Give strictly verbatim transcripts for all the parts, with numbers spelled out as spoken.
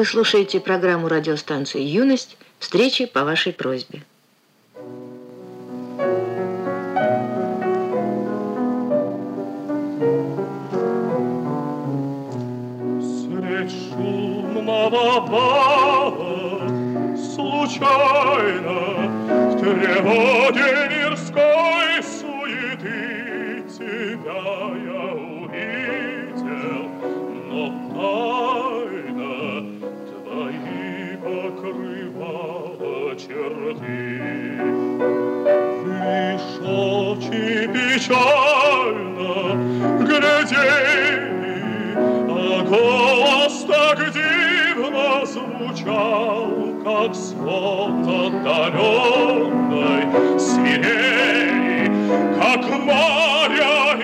Вы слушаете программу радиостанции «Юность». Встречи по вашей просьбе. Средь шумного бала случайно в тревоге мирской суеты тебя я увидел, но тайна твои покрывала черты. Лишь очи печально глядели, а голос так дивно звучал, как звон отдаленной сирени, как моря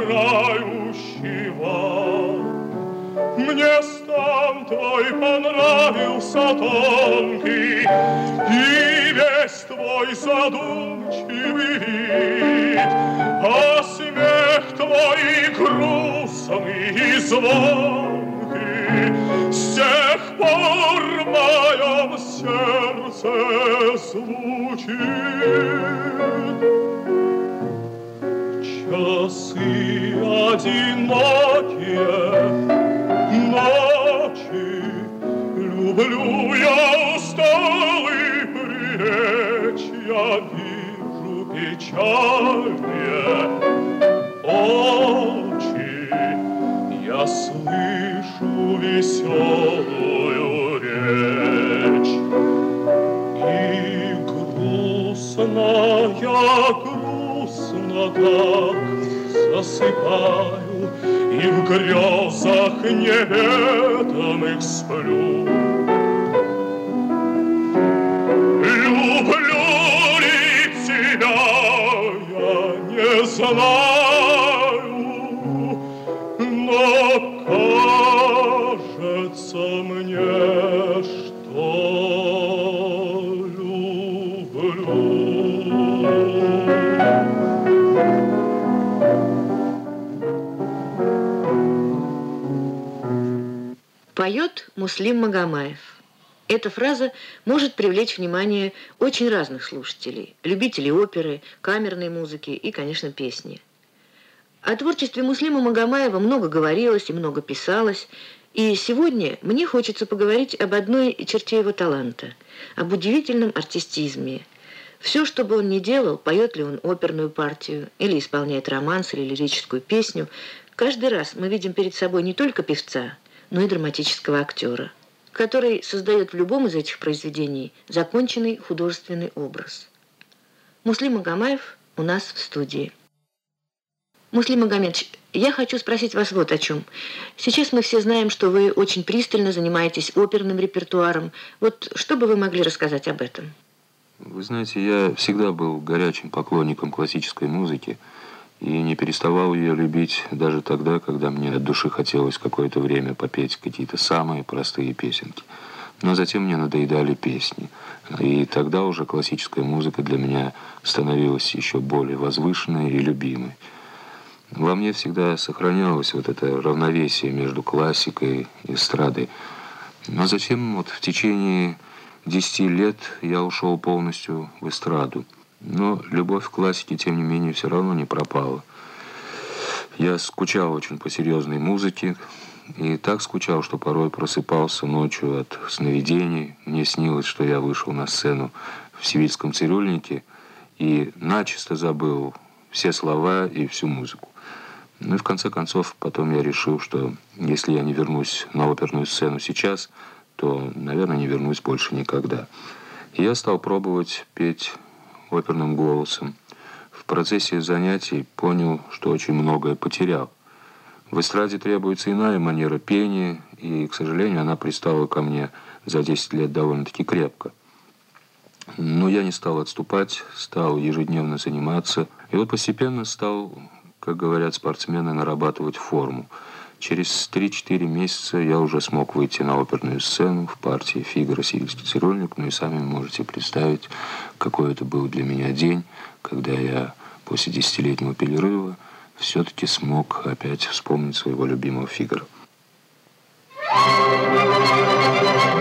играющего. Мне стан твой понравился тонкий, и весь твой задумчивый вид, а смех твой грустный и звонкий с тех пор в моем сердце звучит. Часы одинокие, ночи, люблю я усталый прилечь, я вижу печальные очи, я слышу веселую речь. И грустно я, грустно так засыпаю, и в грезах неведомых сплю. Люблю ли тебя, я не знаю, но кажется мне, что люблю. Поет Муслим Магомаев. Эта фраза может привлечь внимание очень разных слушателей, любителей оперы, камерной музыки и, конечно, песни. О творчестве Муслима Магомаева много говорилось и много писалось, и сегодня мне хочется поговорить об одной черте его таланта, об удивительном артистизме. Все, что бы он ни делал, поет ли он оперную партию или исполняет романс или лирическую песню, каждый раз мы видим перед собой не только певца, но и драматического актера, который создает в любом из этих произведений законченный художественный образ. Муслим Магомаев у нас в студии. Муслим Магомедович, я хочу спросить вас вот о чем. Сейчас мы все знаем, что вы очень пристально занимаетесь оперным репертуаром. Вот что бы вы могли рассказать об этом? Вы знаете, я всегда был горячим поклонником классической музыки и не переставал ее любить даже тогда, когда мне от души хотелось какое-то время попеть какие-то самые простые песенки. Но затем мне надоедали песни, и тогда уже классическая музыка для меня становилась еще более возвышенной и любимой. Во мне всегда сохранялось вот это равновесие между классикой и эстрадой. Но затем вот в течение десяти лет я ушел полностью в эстраду. Но любовь к классике, тем не менее, все равно не пропала. Я скучал очень по серьезной музыке, и так скучал, что порой просыпался ночью от сновидений. Мне снилось, что я вышел на сцену в «Сивильском цирюльнике» и начисто забыл все слова и всю музыку. Ну и в конце концов, потом я решил, что если я не вернусь на оперную сцену сейчас, то, наверное, не вернусь больше никогда. И я стал пробовать петь оперным голосом. В процессе занятий понял, что очень многое потерял. В эстраде требуется иная манера пения, и, к сожалению, она пристала ко мне за десять лет довольно-таки крепко. Но я не стал отступать, стал ежедневно заниматься, и вот постепенно стал, как говорят спортсмены, нарабатывать форму. Через три-четыре месяца я уже смог выйти на оперную сцену в партии «Фигаро. Сивильский цирюльник». Ну и сами можете представить, какой это был для меня день, когда я после десятилетнего перерыва все-таки смог опять вспомнить своего любимого «Фигаро».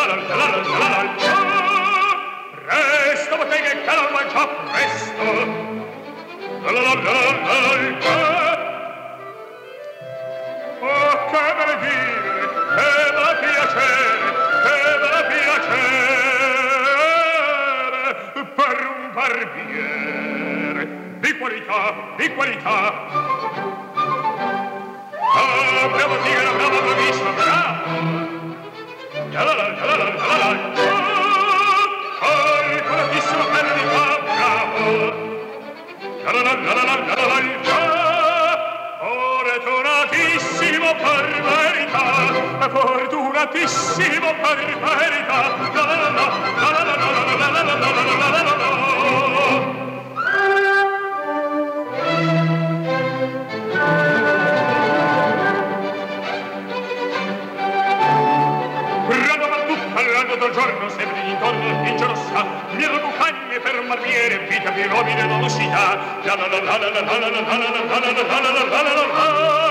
Presto, bottega e calma già presto. La la la la la la. Oh, che bel vivere, che bel piacere, che bel piacere per un barbiere di qualità, di qualità. Ah, bravo tigre, bravo, bravissimo, bravo. La la la la la la la la. Calcolatissimo per di fa, bravo. La la la la la la la la la. Fortunatissimo per verità, fortunatissimo per verità. La la la la la la la la la la la la la la. Del giorno sempre intorno in giorosa mille bucagne per un barbiere vita più nobile velocità la la la la la la la la la la la la la la.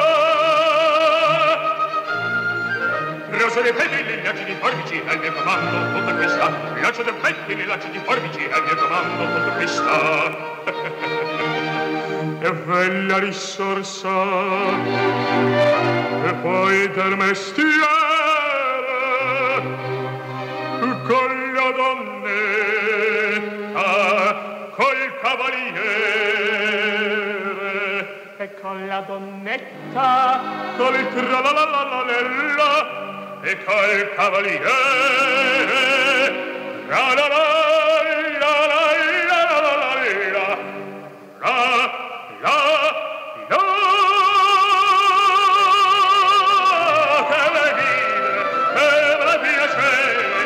Rosa dei pettini, gli acidi forbici al mio comando tutta questa laccio dei pettini, gli acidi forbici al mio comando tutta questa e bella risorsa e poi del mestiere con la donnetta, col cavaliere e con la donnetta, col tralalalala e col cavaliere la la la la la la la la la la. Che bel vivere, che bel piacere,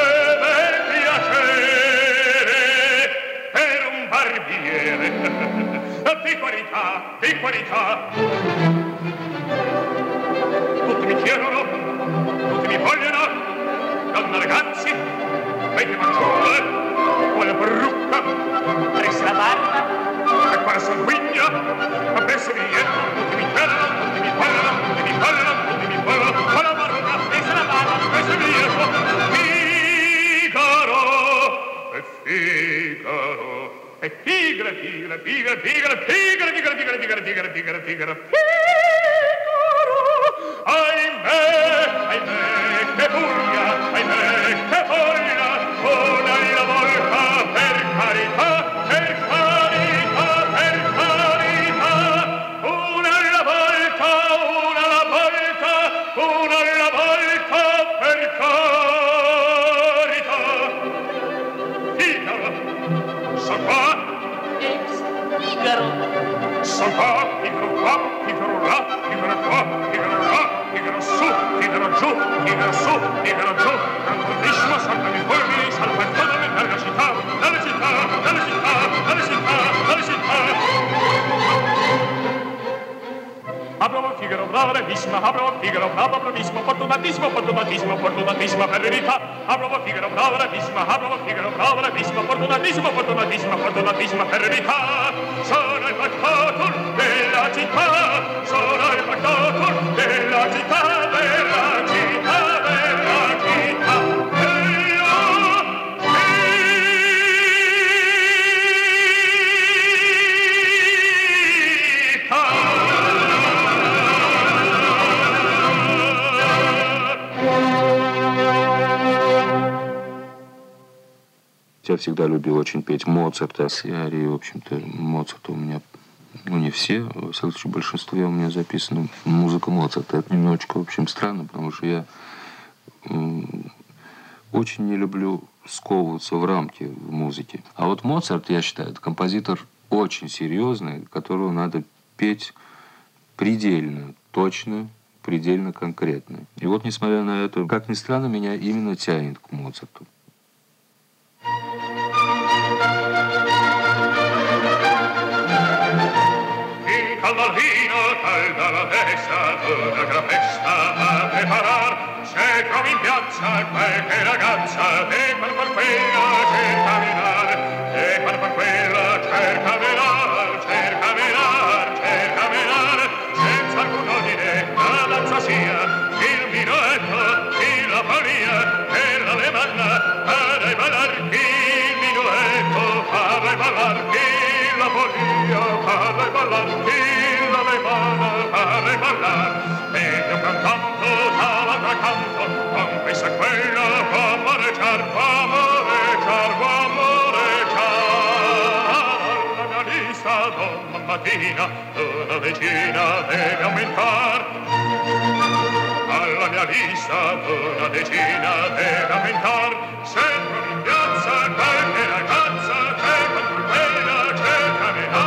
di qualità, di qualità. Tutti mi chiedono, tutti mi vogliono, donna ragazzi, vedi manciulle, quale parrucca, presa la barba, e quale sanguigna, appresso mi niente, tutti mi chiedono, tutti mi vogliono, tutti mi vogliono, tutti mi vogliono, quale parrucca, presa la barba, appresso mi niente, Figaro, e Figaro. E tigre, tigre, tigre, tigre, tigre, tigre, tigre, tigre, tigre, tigre, tigre, Figaro! Ahimè, ahimè, che furia, ahimè, che voglia, una lira volta, per carità, per carità, per carità, una alla volta, una alla volta, una alla volta, per carità. Figaro, son qua. Figaro. Son qua, Figaro qua, Figaro là, Figaro qua, Figaro là, Figaro su, Figaro giù, Figaro su, Figaro giù. Grandissimo, saltami fuori, salva toda dalla città, dalla città, dalla città, dalla città, dalla città. Bravo Figaro, bravo bravissima, bravo Figaro, bravo bravissimo, fortunatissimo, fortunatissimo, fortunatissimo per verità. Bravo Figaro, bravo bravissima, bravo Figaro, bravo bravissimo, fortunatissimo, fortunatissimo, fortunatissimo per verità. Sono il factotum della città, sono il factotum della città, della città, della città. Я всегда любил очень петь Моцарта. Все арии, в общем-то, Моцарта у меня, ну не все, во всяком случае, в большинстве у меня записана музыка Моцарта. Это немножечко, в общем, странно, потому что я очень не люблю сковываться в рамки в музыке. А вот Моцарт, я считаю, это композитор очень серьезный, которого надо петь предельно точно, предельно конкретно. И вот, несмотря на это, как ни странно, меня именно тянет к Моцарту. Calda il vino, calda la testa, una gran festa a preparar. Se trovi in piazza qualche ragazza, e qual per quella cerca menar, e qual per quella cerca menar, cerca menar, cerca menar, senza alcun ordine la danza sia, il minuetto, il la follia, e la quella fa morecciar, fa morecciar, fa morecciar. La mia lista domani mattina una decina deve aumentar. Alla mia lista una decina deve aumentar. Se trovi in piazza qualche ragazza che con pulpena cerca metà.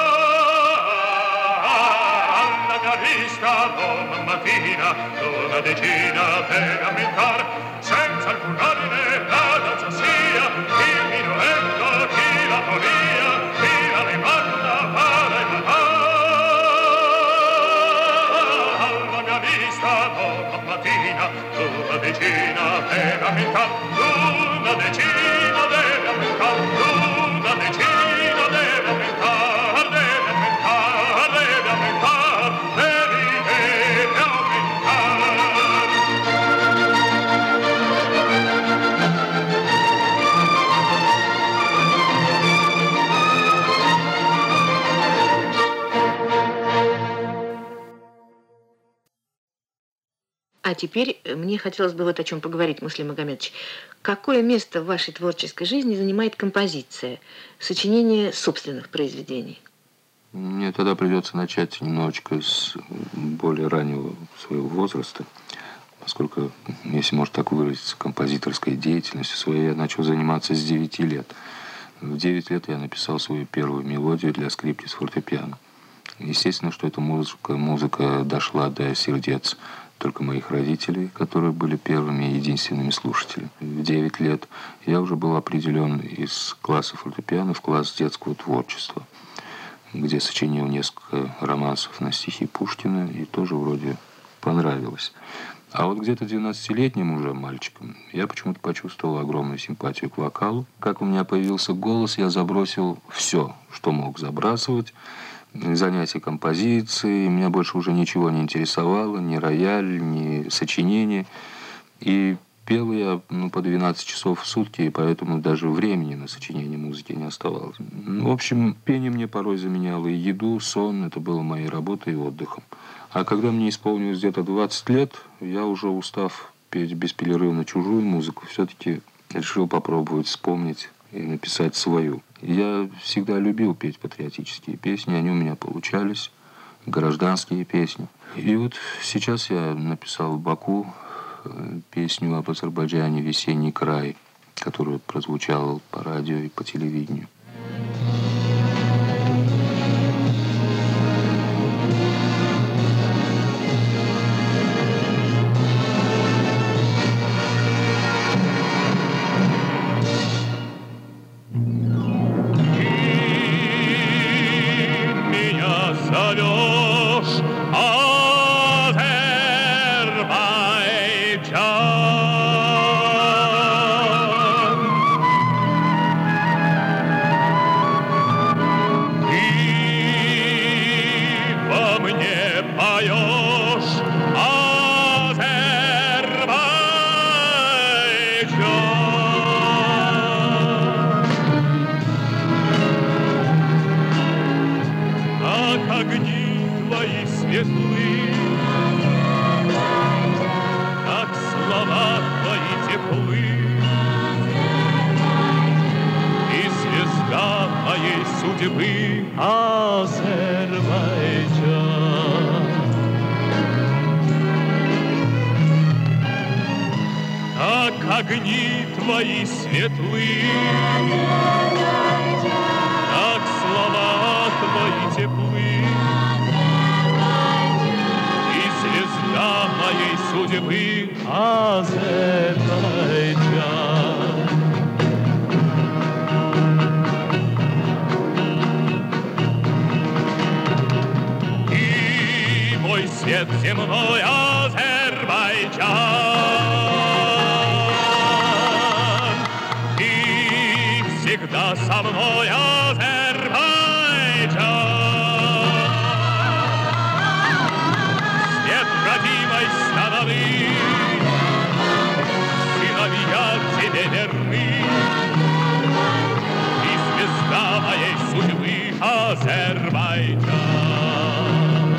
Alla mia lista domani mattina una decina deve aumentar. Senza alcun ordine la danza sia il minuetto, chi la polia, chi la demanda para e matà. Alla mia vista domani mattina una decina deve aumentar, una decina deve aumentar, una decina deve aumentar, deve aumentar, deve aumentar, devi, deve aumentar. А теперь мне хотелось бы вот о чем поговорить, Муслим Магомедович. Какое место в вашей творческой жизни занимает композиция, сочинение собственных произведений? Мне тогда придется начать немножечко с более раннего своего возраста, поскольку, если можно так выразиться, композиторской деятельностью своей я начал заниматься с девяти лет. В девять лет я написал свою первую мелодию для скрипки с фортепиано. Естественно, что эта музыка, музыка дошла до сердец только моих родителей, которые были первыми и единственными слушателями. В девять лет я уже был определен из класса фортепиано в класс детского творчества, где сочинил несколько романсов на стихи Пушкина, и тоже вроде понравилось. А вот где-то двенадцатилетним уже мальчиком я почему-то почувствовал огромную симпатию к вокалу. Как у меня появился голос, я забросил все, что мог забрасывать. Занятия композицией, меня больше уже ничего не интересовало, ни рояль, ни сочинение. И пел я ну, по двенадцать часов в сутки, и поэтому даже времени на сочинение музыки не оставалось. В общем, пение мне порой заменяло и еду, сон, это было моей работой и отдыхом. А когда мне исполнилось где-то двадцать лет, я уже, устав петь бесперерывно чужую музыку, все-таки решил попробовать вспомнить и написать свою. Я всегда любил петь патриотические песни, они у меня получались, гражданские песни. И вот сейчас я написал в Баку песню об Азербайджане «Весенний край», которая прозвучала по радио и по телевидению. Огни твои светлы, как слова твои теплы, и звезда моей судьбы Азербайджан. И мой свет земной Азербайджан. Всегда со мной Азербайджан. Свет родимой страны, сыновья тебе верны, и звезда моей судьбы Азербайджан.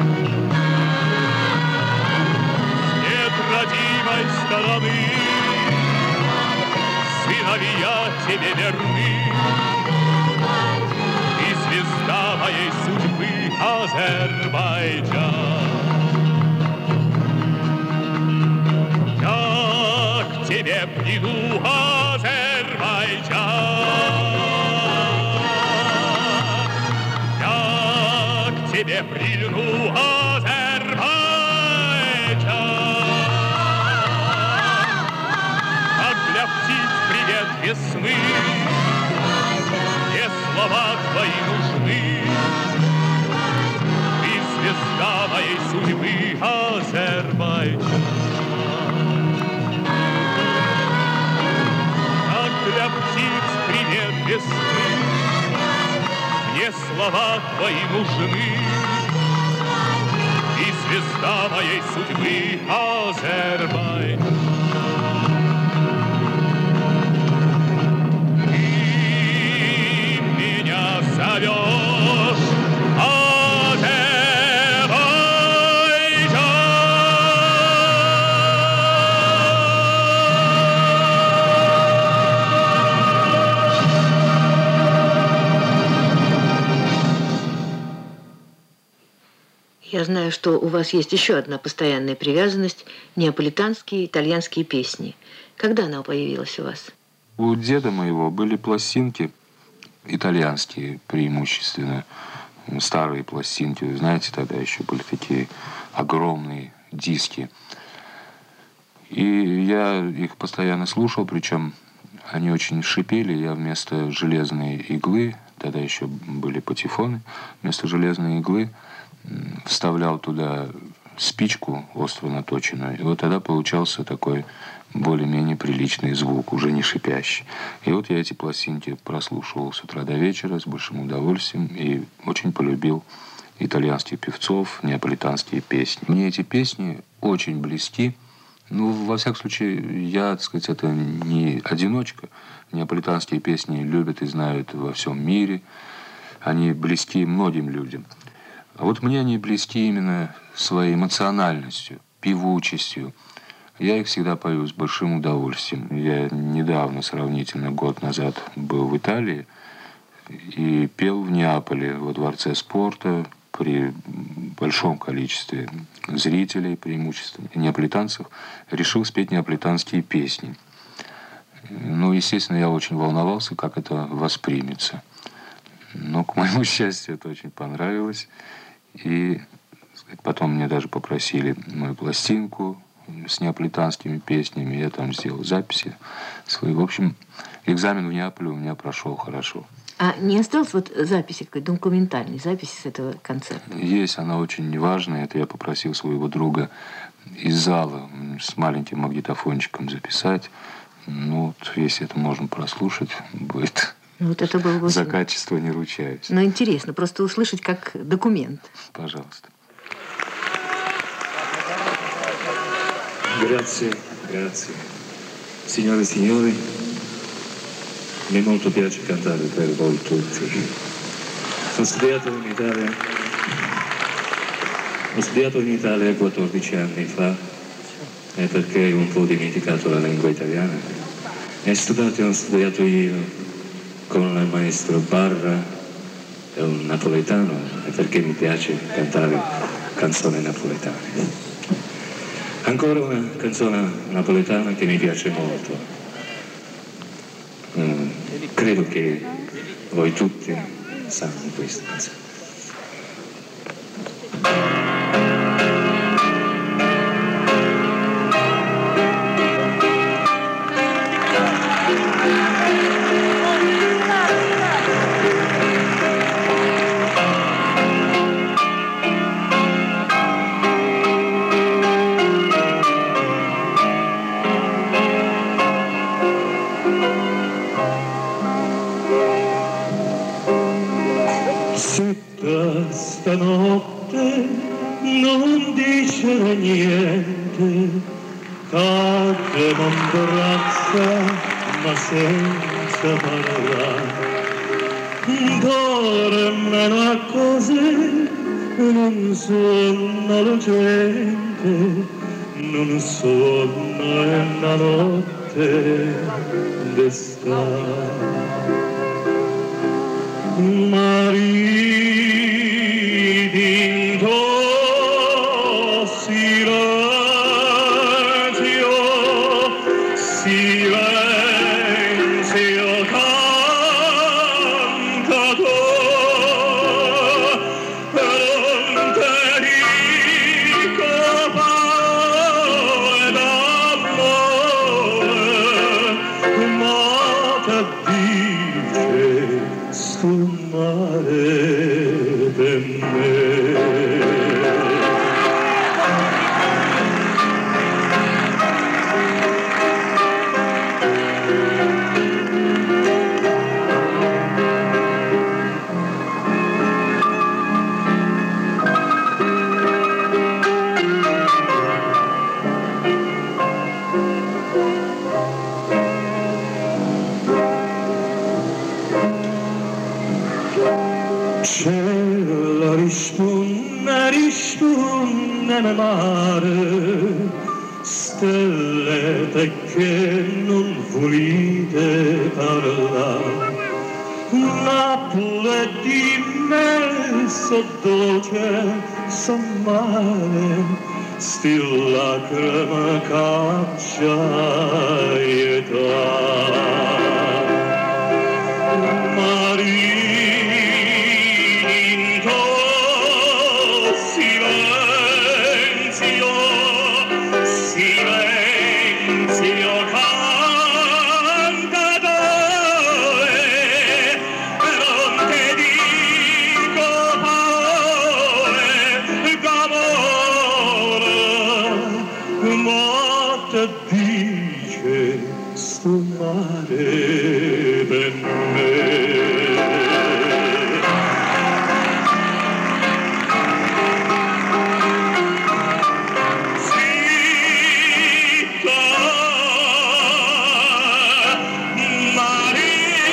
Свет родимой страны, сыновья тебе верны. И звезда моей судьбы Азербайджан. Я к тебе приду, Азербайджан. Я к тебе прильну, Азербайджан. Как для птиц привет весны, мне слова твои нужны. Ты звезда моей судьбы, Азербайджан. Для птиц привет весны, мне слова твои нужны. И звезда моей судьбы, Азербайджан. Ты меня зовешь, Я знаю, что у вас есть еще одна постоянная привязанность – неаполитанские итальянские песни. Когда она появилась у вас? У деда моего были пластинки итальянские преимущественно, старые пластинки. Вы знаете, тогда еще были такие огромные диски. И я их постоянно слушал, причем они очень шипели. Я вместо железной иглы, тогда еще были патефоны, вместо железной иглы вставлял туда спичку остро наточенную, и вот тогда получался такой более-менее приличный звук, уже не шипящий. И вот я эти пластинки прослушивал с утра до вечера с большим удовольствием и очень полюбил итальянских певцов, неаполитанские песни. Мне эти песни очень близки. Ну, во всяком случае, я, так сказать, это не одиночка. Неаполитанские песни любят и знают во всем мире. Они близки многим людям. А вот мне они близки именно своей эмоциональностью, певучестью. Я их всегда пою с большим удовольствием. Я недавно, сравнительно год назад, был в Италии и пел в Неаполе, во Дворце спорта, при большом количестве зрителей, преимущественно неаполитанцев, решил спеть неаполитанские песни. Ну, естественно, я очень волновался, как это воспримется. Но, к моему счастью, это очень понравилось. И потом мне даже попросили мою пластинку с неаполитанскими песнями. Я там сделал записи свои. В общем, экзамен в Неаполе у меня прошел хорошо. А не осталось вот записи, какой документальной записи с этого концерта? Есть, она очень важная. Это я попросил своего друга из зала с маленьким магнитофончиком записать. Ну, вот, если это можно прослушать, будет... Вот это было бы... За качество не ручаюсь. Но интересно, просто услышать как документ. Пожалуйста. Grazie, grazie. Signore e signori, mi molto piace cantare per voi tutti. Ho studiato in Italia, ho studiato in Italia quattordici anni fa, e perché ho un po' dimenticato la lingua italiana. E studiato, ho studiato io con il maestro Barra, è un napoletano, e perché mi piace cantare canzoni napoletane. Ancora una canzone napoletana che mi piace molto. Mm, credo che voi tutti sanno questa canzone. Stanotte non dicere niente, cade m'abbraccia ma senza parlare. Dormeno a cose, non sono la gente, non sono la notte muerte de estar. Maridinto silenzio, silenzio cantato, non te dico parole d'amore, ma te dice sto mare per me. Cielo risponde, risponde nel mare, stelle che non volete parlare, Napoli di me so dolce, so male, still lacrima caccia età. Dice sto mare per me. Zitta, Maria.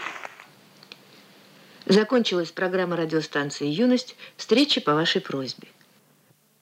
Закончилась программа радиостанции «Юность». Встречи по вашей просьбе.